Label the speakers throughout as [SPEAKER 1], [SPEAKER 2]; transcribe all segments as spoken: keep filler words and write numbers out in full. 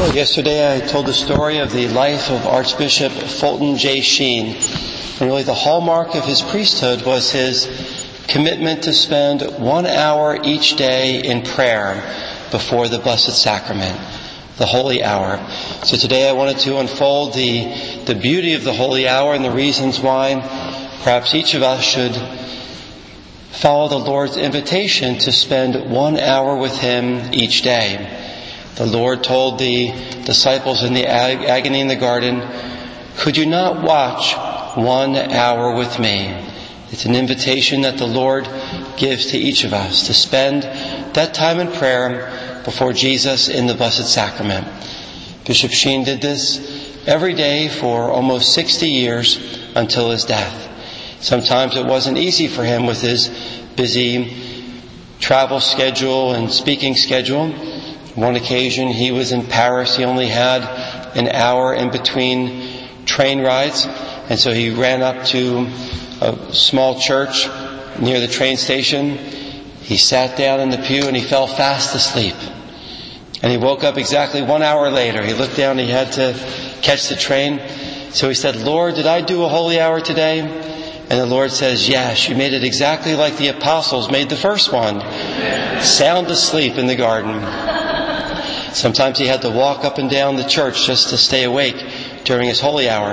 [SPEAKER 1] Yesterday I told the story of the life of Archbishop Fulton J. Sheen. And really the hallmark of his priesthood was his commitment to spend one hour each day in prayer before the Blessed Sacrament, the Holy Hour. So today I wanted to unfold the, the beauty of the Holy Hour and the reasons why perhaps each of us should follow the Lord's invitation to spend one hour with Him each day. The Lord told the disciples in the ag- agony in the garden, "Could you not watch one hour with me?" It's an invitation that the Lord gives to each of us to spend that time in prayer before Jesus in the Blessed Sacrament. Bishop Sheen did this every day for almost sixty years until his death. Sometimes it wasn't easy for him with his busy travel schedule and speaking schedule. One occasion he was in Paris. He only had an hour in between train rides, and so he ran up to a small church near the train station. He sat down in the pew and he fell fast asleep. And he woke up exactly one hour later. He looked down, he had to catch the train. So he said, "Lord, did I do a holy hour today?" And the Lord says, "Yes, you made it exactly like the apostles made the first one. Sound asleep in the garden." Sometimes he had to walk up and down the church just to stay awake during his holy hour.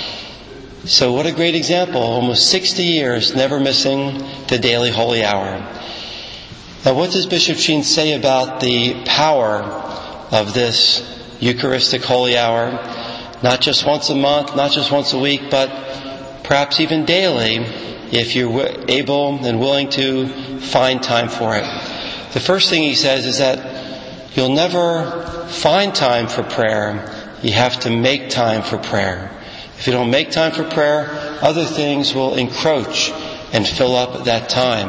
[SPEAKER 1] So what a great example. Almost sixty years, never missing the daily holy hour. Now what does Bishop Sheen say about the power of this Eucharistic holy hour? Not just once a month, not just once a week, but perhaps even daily, if you're able and willing to find time for it. The first thing he says is that you'll never find time for prayer. You have to make time for prayer. If you don't make time for prayer, other things will encroach and fill up that time.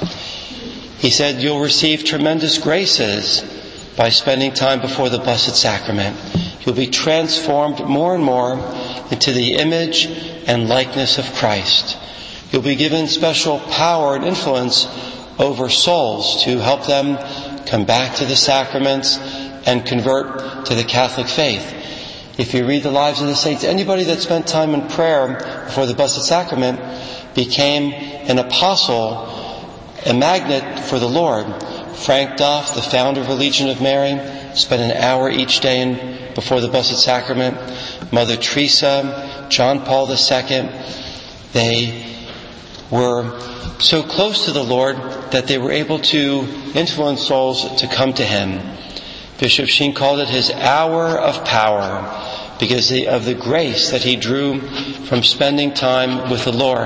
[SPEAKER 1] He said you'll receive tremendous graces by spending time before the Blessed Sacrament. You'll be transformed more and more into the image and likeness of Christ. You'll be given special power and influence over souls to help them come back to the sacraments and convert to the Catholic faith. If you read the lives of the saints, anybody that spent time in prayer before the Blessed Sacrament became an apostle, a magnet for the Lord. Frank Duff, the founder of the Legion of Mary, spent an hour each day in, before the Blessed Sacrament. Mother Teresa, John Paul the Second, they were so close to the Lord that they were able to influence souls to come to Him. Bishop Sheen called it his hour of power because of the grace that he drew from spending time with the Lord.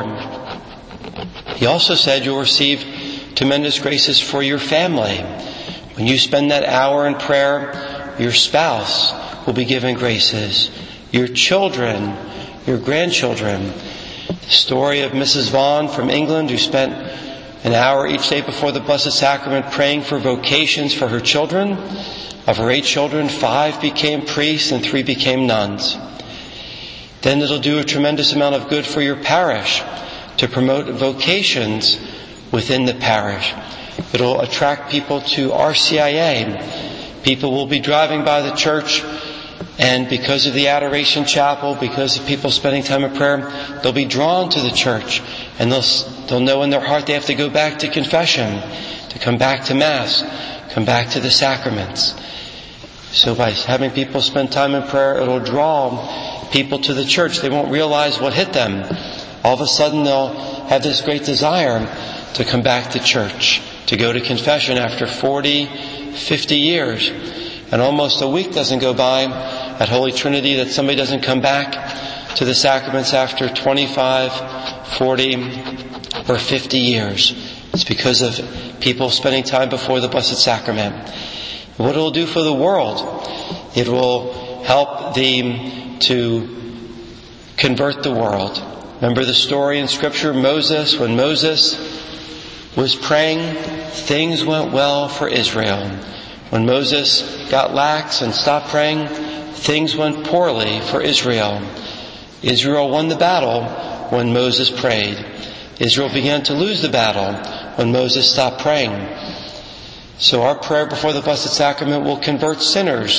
[SPEAKER 1] He also said you'll receive tremendous graces for your family. When you spend that hour in prayer, your spouse will be given graces. Your children, your grandchildren. The story of Missus Vaughan from England who spent an hour each day before the Blessed Sacrament praying for vocations for her children. Of her eight children, five became priests and three became nuns. Then it'll do a tremendous amount of good for your parish to promote vocations within the parish. It'll attract people to R C I A. People will be driving by the church, and because of the Adoration Chapel, because of people spending time in prayer, they'll be drawn to the church, and they'll they'll know in their heart they have to go back to confession, to come back to Mass, come back to the sacraments. So by having people spend time in prayer, it'll draw people to the church. They won't realize what hit them. All of a sudden they'll have this great desire to come back to church, to go to confession after forty, fifty years. And almost a week doesn't go by at Holy Trinity that somebody doesn't come back to the sacraments after twenty-five, forty, or fifty years. It's because of people spending time before the Blessed Sacrament. What it will do for the world, it will help them to convert the world. Remember the story in Scripture, Moses, when Moses was praying, things went well for Israel. When Moses got lax and stopped praying, things went poorly for Israel. Israel won the battle when Moses prayed. Israel began to lose the battle when Moses stopped praying. So our prayer before the Blessed Sacrament will convert sinners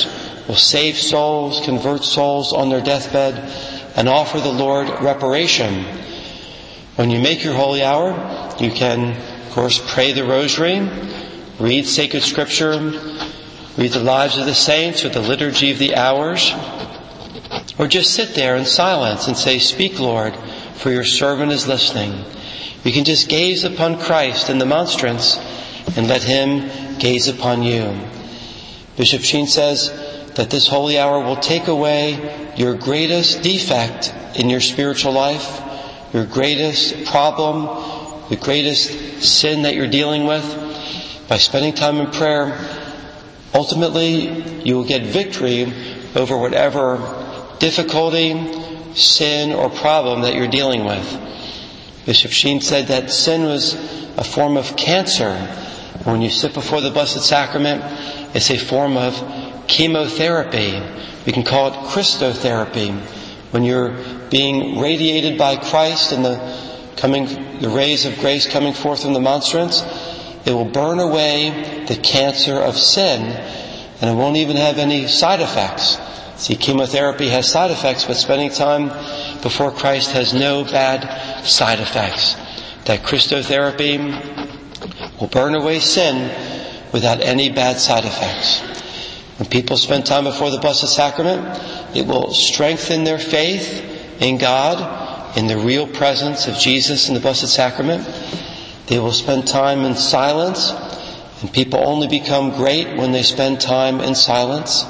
[SPEAKER 1] will save souls, convert souls on their deathbed, and offer the Lord reparation. When you make your holy hour, you can, of course, pray the rosary, read sacred scripture, read the lives of the saints or the liturgy of the hours, or just sit there in silence and say, "Speak, Lord, for your servant is listening." You can just gaze upon Christ in the monstrance and let Him gaze upon you. Bishop Sheen says that this holy hour will take away your greatest defect in your spiritual life, your greatest problem, the greatest sin that you're dealing with. By spending time in prayer, ultimately you will get victory over whatever difficulty, sin, or problem that you're dealing with. Bishop Sheen said that sin was a form of cancer. When you sit before the Blessed Sacrament, it's a form of chemotherapy. We can call it Christotherapy. When you're being radiated by Christ and the coming, the rays of grace coming forth from the monstrance, it will burn away the cancer of sin, and it won't even have any side effects. See, chemotherapy has side effects, but spending time before Christ has no bad side effects. That Christotherapy will burn away sin without any bad side effects. When people spend time before the Blessed Sacrament, it will strengthen their faith in God, in the real presence of Jesus in the Blessed Sacrament. They will spend time in silence, and people only become great when they spend time in silence.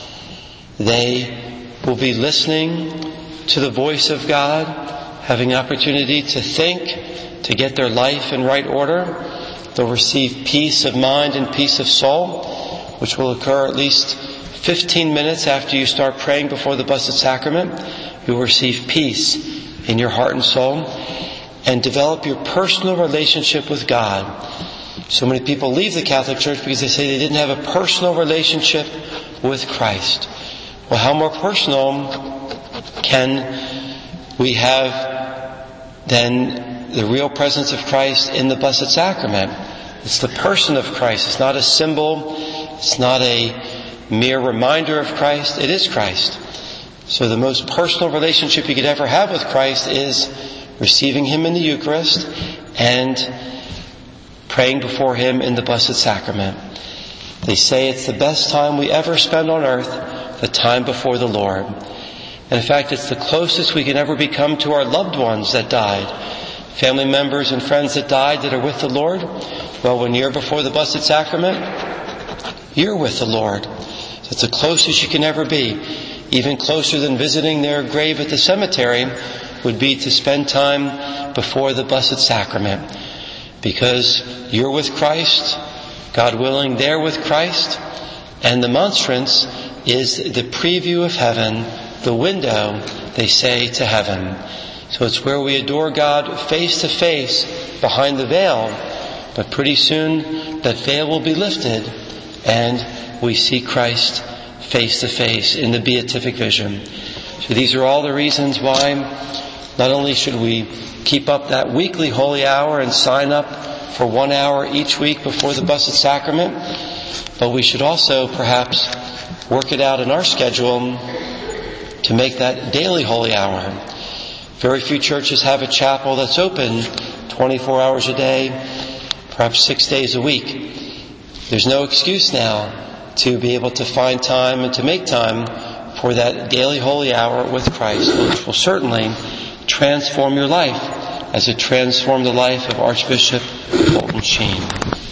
[SPEAKER 1] They will be listening to the voice of God, having opportunity to think, to get their life in right order. They'll receive peace of mind and peace of soul, which will occur at least fifteen minutes after you start praying before the Blessed Sacrament. You'll receive peace in your heart and soul and develop your personal relationship with God. So many people leave the Catholic Church because they say they didn't have a personal relationship with Christ. Well, how more personal can we have than the real presence of Christ in the Blessed Sacrament? It's the person of Christ. It's not a symbol. It's not a mere reminder of Christ. It is Christ. So the most personal relationship you could ever have with Christ is receiving Him in the Eucharist and praying before Him in the Blessed Sacrament. They say it's the best time we ever spend on earth, the time before the Lord. And in fact, it's the closest we can ever become to our loved ones that died. Family members and friends that died that are with the Lord. Well, when you're before the Blessed Sacrament, you're with the Lord. So it's the closest you can ever be. Even closer than visiting their grave at the cemetery would be to spend time before the Blessed Sacrament. Because you're with Christ, God willing, they're with Christ, and the monstrance is the preview of heaven, the window, they say, to heaven. So it's where we adore God face to face behind the veil. But pretty soon that veil will be lifted and we see Christ face to face in the beatific vision. So these are all the reasons why not only should we keep up that weekly holy hour and sign up for one hour each week before the Blessed Sacrament, but we should also perhaps work it out in our schedule to make that daily holy hour. Very few churches have a chapel that's open twenty-four hours a day, perhaps six days a week. There's no excuse now to be able to find time and to make time for that daily holy hour with Christ, which will certainly transform your life as it transformed the life of Archbishop Fulton Sheen.